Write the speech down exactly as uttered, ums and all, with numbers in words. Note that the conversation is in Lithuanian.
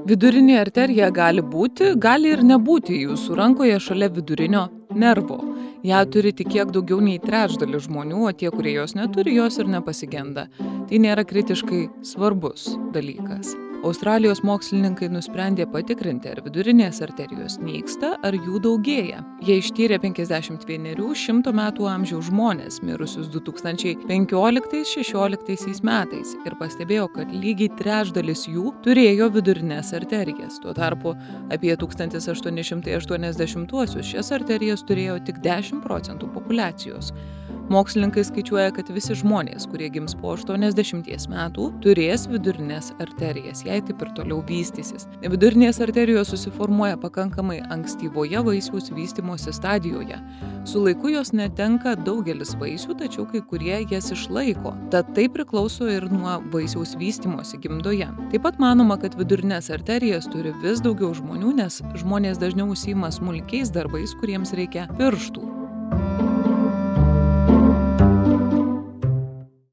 Vidurinė arterija gali būti, gali ir nebūti jūsų rankoje šalia vidurinio nervo. Ja turi tik kiek daugiau nei trečdalis žmonių, o tie, kurie jos neturi, jos ir nepasigenda. Tai nėra kritiškai svarbus dalykas. Australijos mokslininkai nusprendė patikrinti, ar vidurinės arterijos nyksta, ar jų daugėja. Jie ištyrė penkiasdešimt vienerių šimto metų amžiaus žmones, mirusius du tūkstančiai penkioliktais šešioliktais metais, ir pastebėjo, kad lygiai trečdalis jų turėjo vidurinės arterijas. Tuo tarpu apie tūkstantis aštuoni šimtai aštuoniasdešimtuosius šias arterijas turėjo tik dešimt procentų populiacijos. Mokslininkai skaičiuoja, kad visi žmonės, kurie gims po aštuoniasdešimties metų, turės vidurinės arterijas, jei taip ir toliau vystysis. Vidurinės arterijos susiformuoja pakankamai ankstyvoje vaisiaus vystymosi stadijoje. Su laiku jos netenka daugelis vaisių, tačiau kai kurie jas išlaiko. Tad tai priklauso ir nuo vaisiaus vystymosi gimdoje. Taip pat manoma, kad vidurinės arterijas turi vis daugiau žmonių, nes žmonės dažniau užsiima smulkiais darbais, kuriems reikia pirštų.